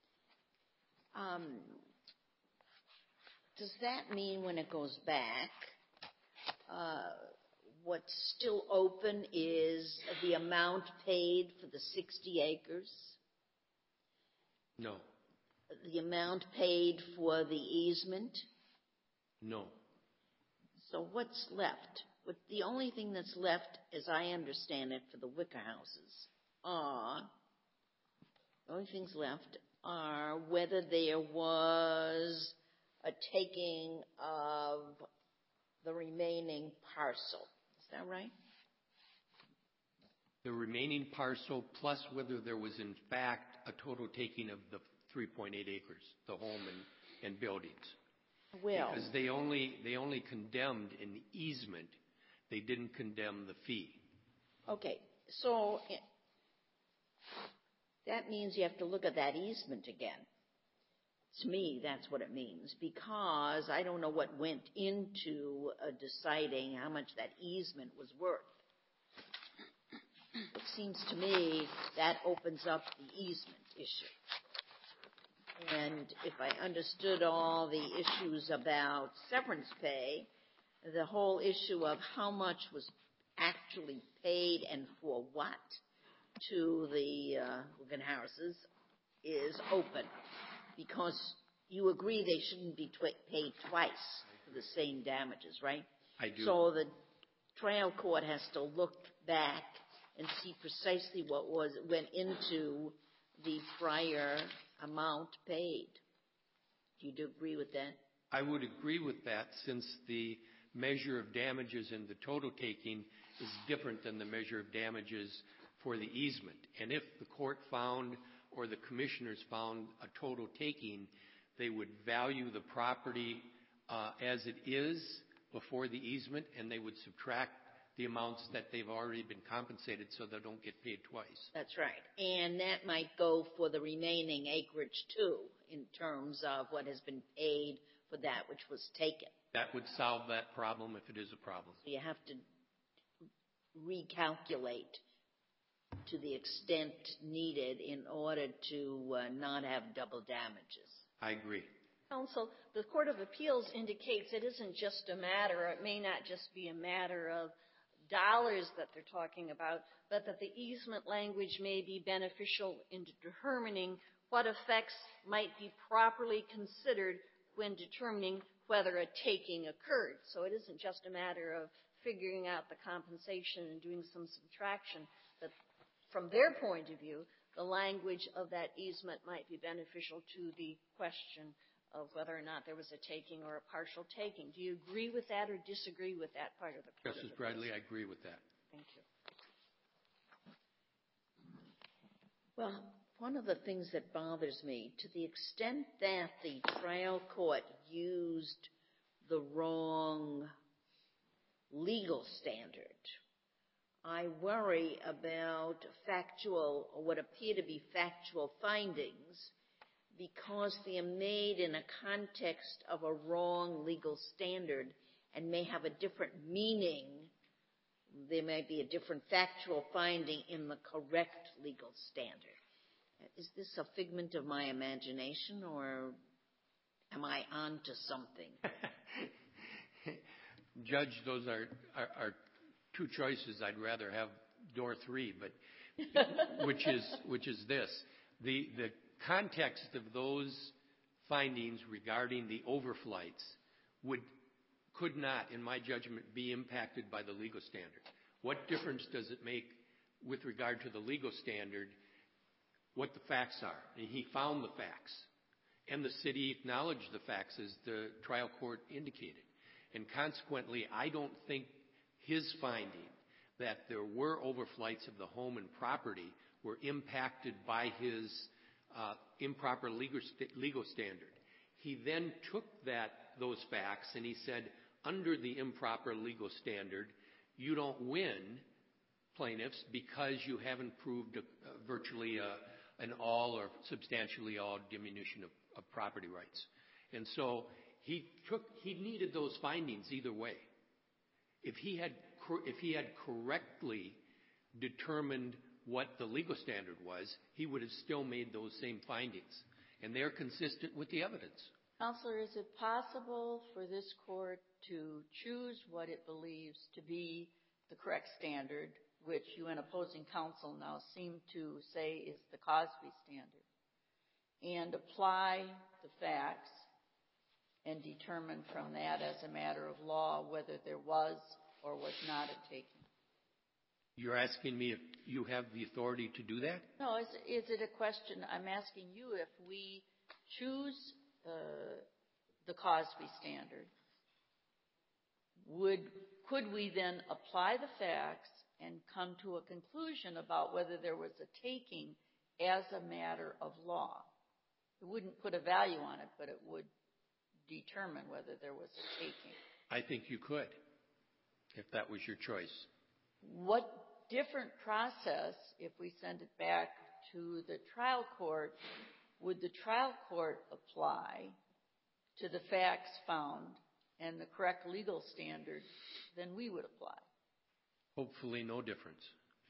does that mean when it goes back, what's still open is the amount paid for the 60 acres?
No.
The amount paid for the easement?
No.
So what's left? The only thing that's left, as I understand it, for the Wicker houses the only things left are whether there was a taking of the remaining parcel. Is that right?
The remaining parcel plus whether there was in fact a total taking of the 3.8 acres, the home and buildings.
Well,
because they only condemned an easement. They didn't condemn the fee.
Okay, so that means you have to look at that easement again. To me, that's what it means, because I don't know what went into deciding how much that easement was worth. It seems to me that opens up the easement issue. And if I understood all the issues about severance pay, the whole issue of how much was actually paid and for what to the Wigan houses is open, because you agree they shouldn't be paid twice for the same damages, right?
I do.
So the trial court has to look back and see precisely what went into the prior amount paid. Do you agree with that?
I would agree with that, since the measure of damages in the total taking is different than the measure of damages for the easement. And if the court found or the commissioners found a total taking, they would value the property as it is before the easement, and they would subtract the amounts that they've already been compensated so they don't get paid twice.
That's right. And that might go for the remaining acreage, too, in terms of what has been paid for that which was taken.
That would solve that problem if it is a problem.
So you have to recalculate to the extent needed in order to not have double damages.
I agree.
Counsel, the Court of Appeals indicates it isn't just a matter, it may not just be a matter of dollars that they're talking about, but that the easement language may be beneficial in determining what effects might be properly considered when determining whether a taking occurred. So it isn't just a matter of figuring out the compensation and doing some subtraction, but from their point of view, the language of that easement might be beneficial to the question of whether or not there was a taking or a partial taking. Do you agree with that or disagree with that part of the Court?
Justice Bradley, I agree with that.
Thank you.
Well, one of the things that bothers me, to the extent that the trial court used the wrong legal standard, I worry about factual, or what appear to be factual findings, because they are made in a context of a wrong legal standard and may have a different meaning. There may be a different factual finding in the correct legal standard. Is this a figment of my imagination, or am I on to something?
Judge, those are two choices. I'd rather have door 3, but which is this. The context of those findings regarding the overflights could not, in my judgment, be impacted by the legal standard. What difference does it make with regard to the legal standard what the facts are? And he found the facts, and the city acknowledged the facts as the trial court indicated. And consequently, I don't think his finding that there were overflights of the home and property were impacted by his improper legal standard. He then took those facts and he said, under the improper legal standard, you don't win, plaintiffs, because you haven't proved virtually an all or substantially all diminution of property rights. And so he needed those findings either way. If he had correctly determined what the legal standard was, he would have still made those same findings. And they're consistent with the evidence.
Counselor, is it possible for this court to choose what it believes to be the correct standard, which you and opposing counsel now seem to say is the Cosby standard, and apply the facts and determine from that as a matter of law whether there was or was not a taking?
You're asking me if you have the authority to do that?
No, is it a question? I'm asking you if we choose the Cosby standard, could we then apply the facts and come to a conclusion about whether there was a taking as a matter of law? It wouldn't put a value on it, but it would determine whether there was a taking.
I think you could, if that was your choice.
What different process, if we send it back to the trial court, would the trial court apply to the facts found and the correct legal standard than we would apply?
Hopefully no difference.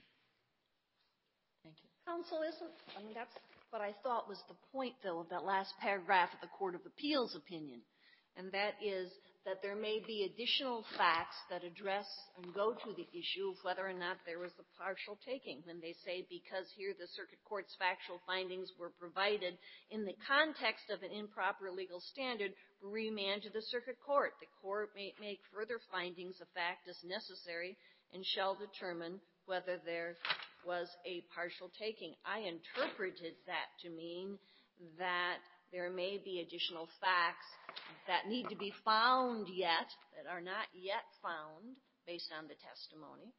Thank you.
Counsel, that's what I thought was the point, though, of that last paragraph of the Court of Appeals opinion, and that is that there may be additional facts that address and go to the issue of whether or not there was a partial taking. When they say, because here the circuit court's factual findings were provided in the context of an improper legal standard, remand to the circuit court. The court may make further findings of fact as necessary and shall determine whether there was a partial taking. I interpreted that to mean that there may be additional facts that need to be found yet, that are not yet found based on the testimony,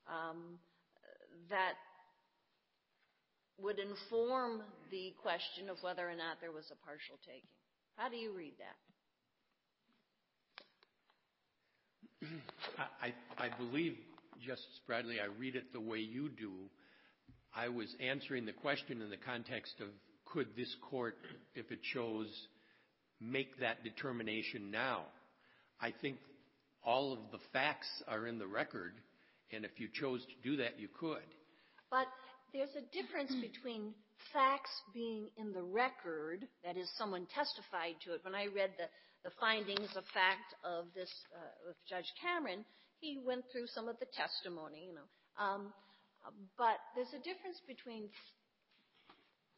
that would inform the question of whether or not there was a partial taking. How do you read that?
I believe, Justice Bradley, I read it the way you do. I was answering the question in the context of, could this court, if it chose, make that determination now? I think all of the facts are in the record, and if you chose to do that, you could.
But there's a difference between facts being in the record, that is, someone testified to it. When I read the findings of fact of this, of Judge Cameron, he went through some of the testimony, but there's a difference between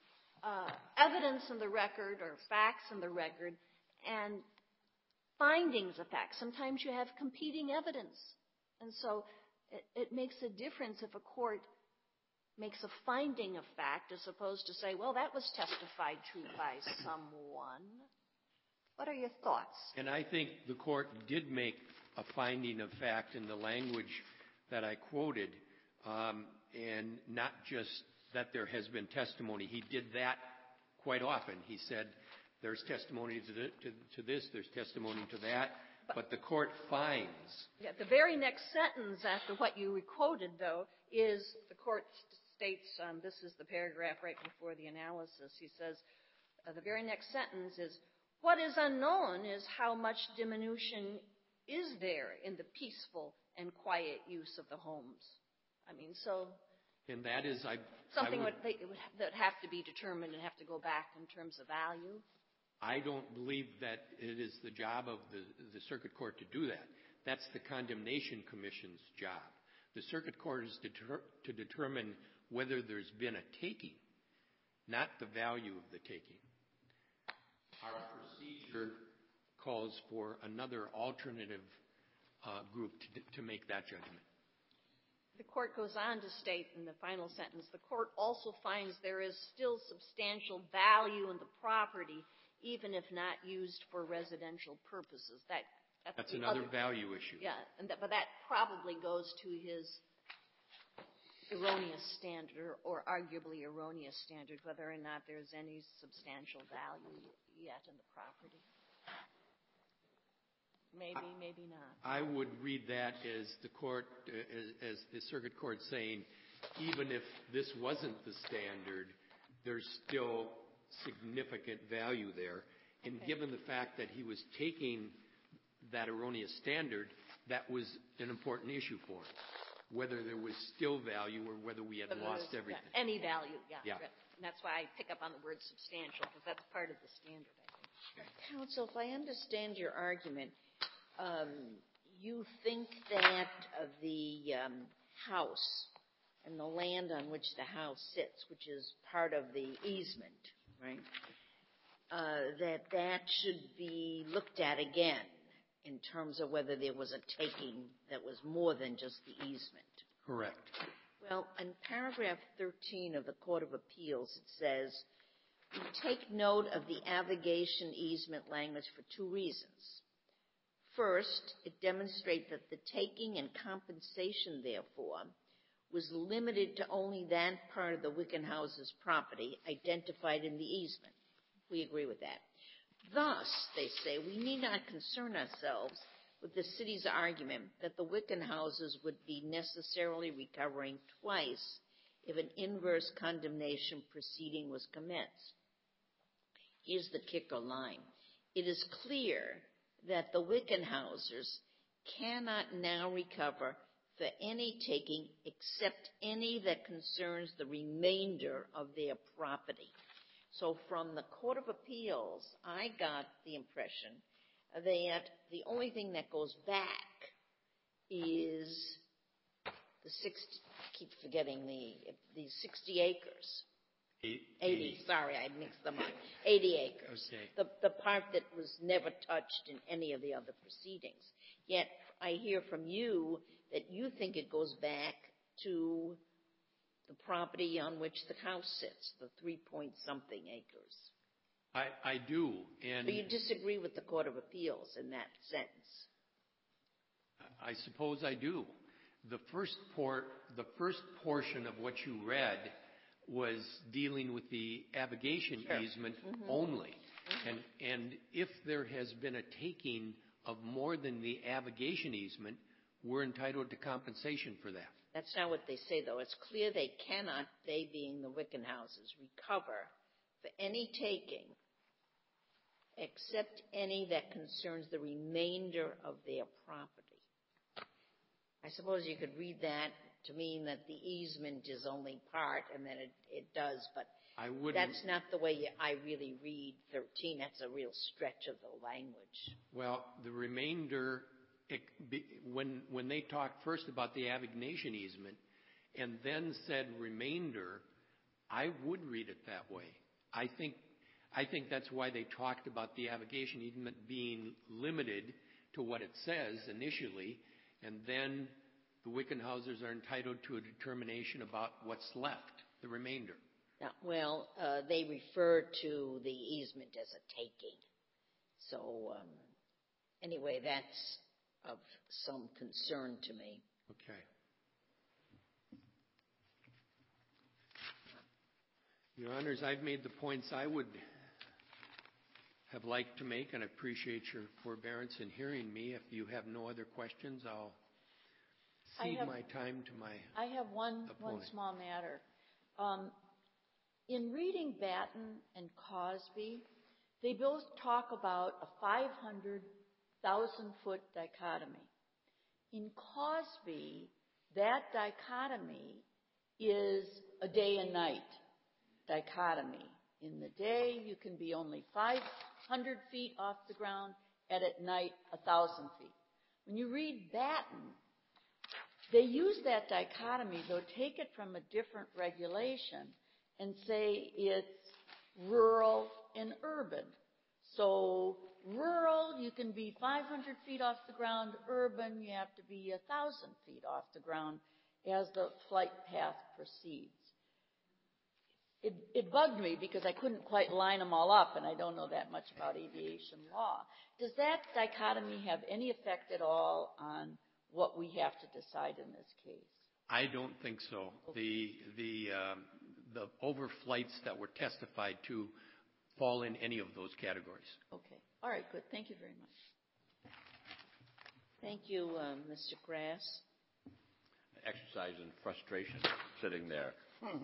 evidence in the record or facts in the record and findings of facts. Sometimes you have competing evidence. And so it makes a difference if a court makes a finding of fact as opposed to say, well, that was testified to by someone. What are your thoughts?
And I think the court did make a finding of fact in the language that I quoted, and not just that there has been testimony. He did that quite often. He said there's testimony to this, there's testimony to that, but the court finds.
Yeah, the very next sentence after what you quoted, though, is the court states, this is the paragraph right before the analysis. He says, the very next sentence is, what is unknown is how much diminution is there in the peaceful and quiet use of the homes. I mean, so.
And that is,
something that have to be determined and have to go back in terms of value.
I don't believe that it is the job of the circuit court to do that. That's the Condemnation Commission's job. The circuit court is to determine whether there's been a taking, not the value of the taking. Our procedure calls for another alternative group to make that judgment.
The court goes on to state in the final sentence, the court also finds there is still substantial value in the property, even if not used for residential purposes. That's
another value issue.
Yeah, but that probably goes to his erroneous standard or arguably erroneous standard, whether or not there's any substantial value yet in the property. Maybe, maybe not.
I would read that as as the circuit court saying, even if this wasn't the standard, there's still significant value there. And given the fact that he was taking that erroneous standard, that was an important issue for him. Whether there was still value or whether we had lost everything.
Any value, yeah.
Yeah.
And that's why I pick up on the word substantial, because that's part of the standard, I think.
Counsel, if I understand your argument, you think that the house and the land on which the house sits, which is part of the easement, right, that should be looked at again in terms of whether there was a taking that was more than just the easement.
Correct.
Well, in paragraph 13 of the Court of Appeals, it says, we take note of the abrogation easement language for two reasons. First, it demonstrates that the taking and compensation, therefore, was limited to only that part of the Wickenhouse's property identified in the easement. We agree with that. Thus, they say, we need not concern ourselves with the city's argument that the Wickenhouses would be necessarily recovering twice if an inverse condemnation proceeding was commenced. Here's the kicker line. It is clear that the Wickenhouses cannot now recover for any taking except any that concerns the remainder of their property. So from the Court of Appeals, I got the impression that the only thing that goes back is the 60 acres. 80, sorry, I mixed them up. 80 acres.
Okay.
The part that was never touched in any of the other proceedings. Yet I hear from you that you think it goes back to the property on which the house sits, the 3-point-something acres.
I do. And
so you disagree with the Court of Appeals in that sense?
I suppose I do. The first portion of what you read was dealing with the abrogation easement only. And if there has been a taking of more than the abrogation easement, we're entitled to compensation for that.
That's not what they say, though. It's clear they cannot, they being the Wickenhouses, recover for any taking except any that concerns the remainder of their property. I suppose you could read that to mean that the easement is only part, and then it does, but that's not the way I really read 13. That's a real stretch of the language.
Well, the remainder, when they talked first about the abrogation easement and then said remainder, I would read it that way. I think that's why they talked about the avocation easement being limited to what it says initially, and then the Wickenhausers are entitled to a determination about what's left, the remainder.
Well, they refer to the easement as a taking. So, anyway, that's of some concern to me.
Okay. Your Honors, I've made the points I would have liked to make, and I appreciate your forbearance in hearing me. If you have no other questions, I'll cede my time to my
I have one small matter. In reading Batten and Cosby, they both talk about a 500,000-foot dichotomy. In Cosby, that dichotomy is a day and night dichotomy. In the day, you can be only 500 feet off the ground, and at night, 1,000 feet. When you read Batten, they use that dichotomy, though take it from a different regulation and say it's rural and urban. So rural, you can be 500 feet off the ground. Urban, you have to be 1,000 feet off the ground as the flight path proceeds. It bugged me because I couldn't quite line them all up, and I don't know that much about aviation law. Does that dichotomy have any effect at all on what we have to decide in this case?
I don't think so.
Okay.
The overflights that were testified to fall in any of those categories.
Okay. All right, good. Thank you very much.
Thank you, Mr. Grass.
Exercise in frustration sitting there.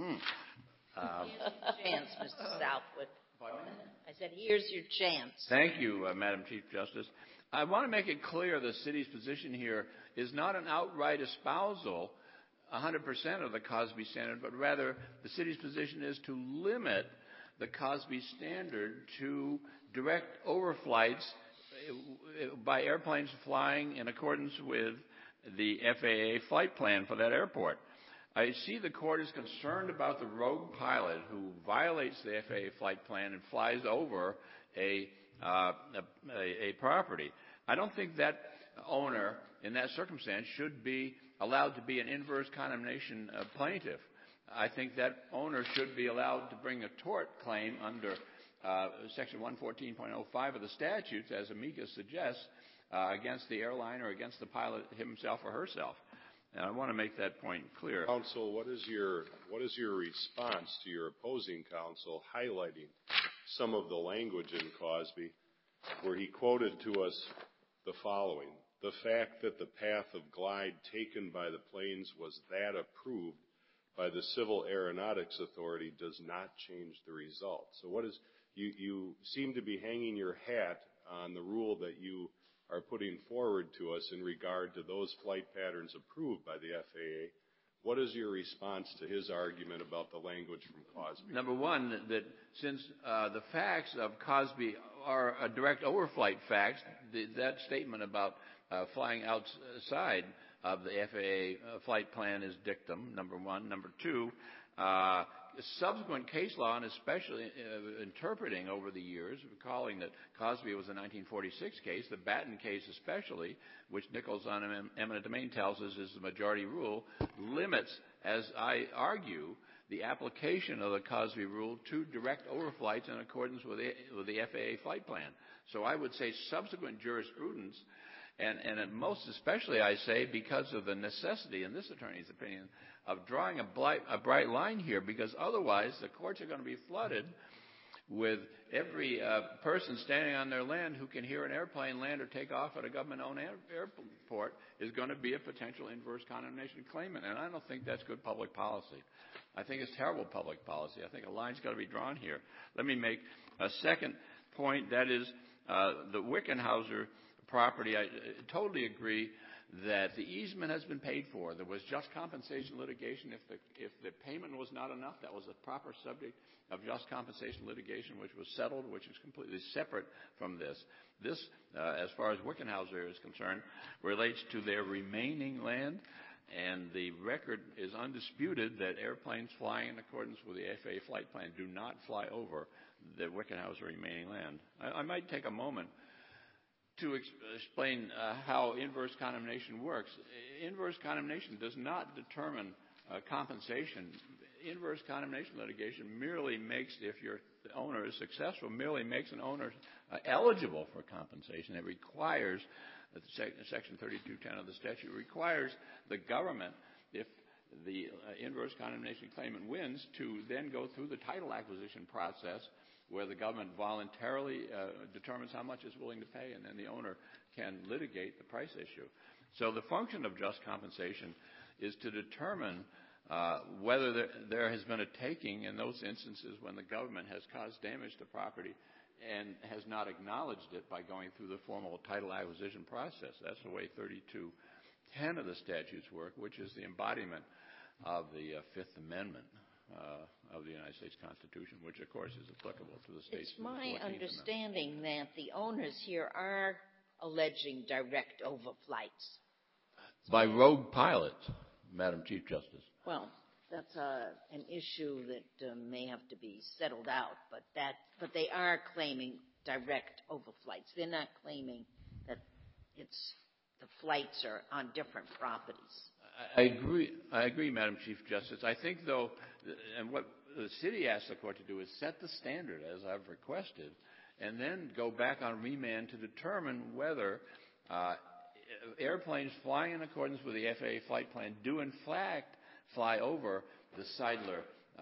Chance, Mr. Southwick. I said, here's your chance.
Thank you, Madam Chief Justice. I want to make it clear the city's position here is not an outright espousal 100% of the Cosby standard, but rather the city's position is to limit the Cosby standard to direct overflights by airplanes flying in accordance with the FAA flight plan for that airport. I see the court is concerned about the rogue pilot who violates the FAA flight plan and flies over a property. I don't think that owner in that circumstance should be allowed to be an inverse condemnation plaintiff. I think that owner should be allowed to bring a tort claim under Section 114.05 of the statutes, as amicus suggests, against the airline or against the pilot himself or herself. And I want to make that point clear.
Counsel, what is your response to your opposing counsel highlighting some of the language in Cosby where he quoted to us the following: the fact that the path of glide taken by the planes was that approved by the Civil Aeronautics Authority does not change the result. So you seem to be hanging your hat on the rule that you are putting forward to us in regard to those flight patterns approved by the FAA. What is your response to his argument about the language from Cosby?
Number one, that since the facts of Cosby are a direct overflight facts, that statement about flying outside of the FAA flight plan is dictum, number one. Number two, subsequent case law, and especially interpreting over the years, recalling that Cosby was a 1946 case, the Batten case especially, which Nichols on eminent domain tells us is the majority rule, limits, as I argue, the application of the Cosby rule to direct overflights in accordance with the FAA flight plan. So I would say subsequent jurisprudence, and most especially I say because of the necessity, in this attorney's opinion, of drawing a bright line here, because otherwise the courts are going to be flooded with every person standing on their land who can hear an airplane land or take off at a government-owned airport is going to be a potential inverse condemnation claimant, and I don't think that's good public policy. I think it's terrible public policy. I think a line's got to be drawn here. Let me make a second point, that is the Wickenhauser property. I totally agree that the easement has been paid for. There was just compensation litigation. If the payment was not enough, that was a proper subject of just compensation litigation, which was settled, which is completely separate from this. This, as far as Wickenhauser is concerned, relates to their remaining land, And the record is undisputed that airplanes flying in accordance with the FAA flight plan do not fly over the Wickenhauser remaining land. I might take a moment to explain how inverse condemnation works. Inverse condemnation does not determine compensation. Inverse condemnation litigation merely makes, if the owner is successful, merely makes an owner eligible for compensation. It requires, Section 3210 of the statute requires the government, if the inverse condemnation claimant wins, to then go through the title acquisition process where the government voluntarily determines how much it's willing to pay, and then the owner can litigate the price issue. So the function of just compensation is to determine whether there has been a taking in those instances when the government has caused damage to property and has not acknowledged it by going through the formal title acquisition process. That's the way 3210 of the statutes work, which is the embodiment of the Fifth Amendment of the United States Constitution, which, of course, is applicable to the states.
It's my understanding that the owners here are alleging direct overflights.
By rogue pilots, Madam Chief Justice.
Well, that's an issue that may have to be settled out, but they are claiming direct overflights. They're not claiming that the flights are on different properties.
I agree, Madam Chief Justice. I think, though, and what the city asked the court to do is set the standard, as I've requested, and then go back on remand to determine whether airplanes flying in accordance with the FAA flight plan do, in fact, fly over the Seidler,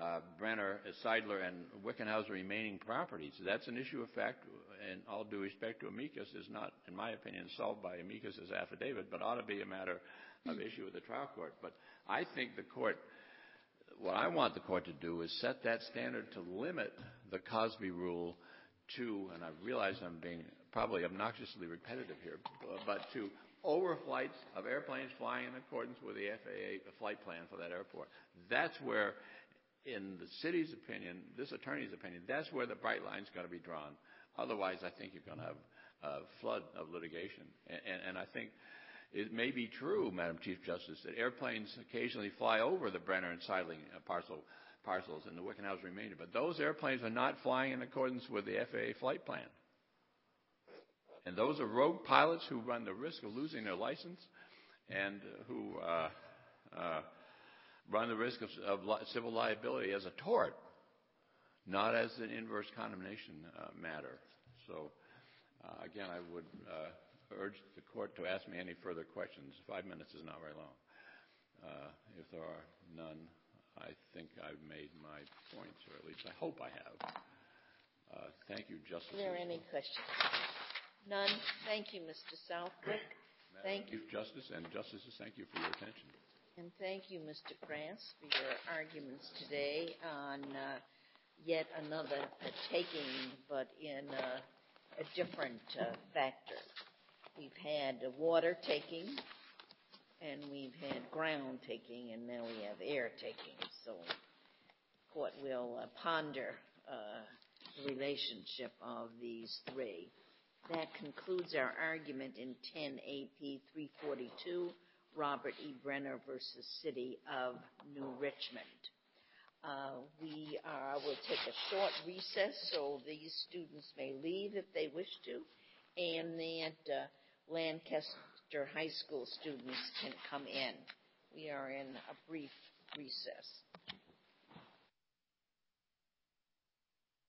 Seidler and Wickenhauser remaining properties. That's an issue of fact, and all due respect to amicus, is not, in my opinion, solved by amicus's affidavit, but ought to be a matter of issue with the trial court. But I think the court, what I want the court to do is set that standard to limit the Cosby rule to, and I realize I'm being probably obnoxiously repetitive here, but to overflights of airplanes flying in accordance with the FAA flight plan for that airport. That's where, in the city's opinion, this attorney's opinion, that's where the bright line's got to be drawn. Otherwise, I think you're going to have a flood of litigation. And I think it may be true, Madam Chief Justice, that airplanes occasionally fly over the Brenner and Seidling parcels in the Wickenhauser remainder, but those airplanes are not flying in accordance with the FAA flight plan. And those are rogue pilots who run the risk of losing their license and who run the risk of civil liability as a tort, not as an inverse condemnation matter. So, again, I would urge the court to ask me any further questions. 5 minutes is not very long. If there are none, I think I've made my points, or at least I hope I have. Thank you, Justice.
Are there any questions? None. Thank you, Mr. Southwick.
Thank you, Justice, and Justices, thank you for your attention.
And thank you, Mr. Krantz, for your arguments today on yet another taking, but in a different factor. We've had water taking, and we've had ground taking, and now we have air taking. So the court will ponder the relationship of these three. That concludes our argument in 10 AP 342, Robert E. Brenner versus City of New Richmond. We will take a short recess so these students may leave if they wish to, and that Lancaster High School students can come in. We are in a brief recess.